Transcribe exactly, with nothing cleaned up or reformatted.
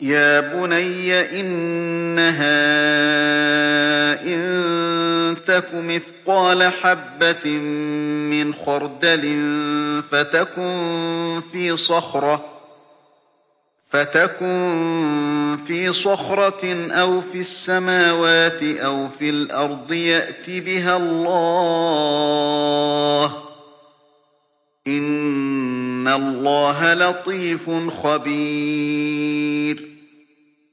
يَا بُنَيَّ إِنَّهَا إِن تَكُ مِثْقَالَ حَبَّةٍ مِّنْ خَرْدَلٍ فَتَكُن فِي صَخْرَةٍ أَوْ فِي السَّمَاوَاتِ أَوْ فِي الْأَرْضِ يَأْتِ بِهَا اللَّهُ ۚ إِنَّ اللَّهَ لَطِيفٌ خَبِيرٌ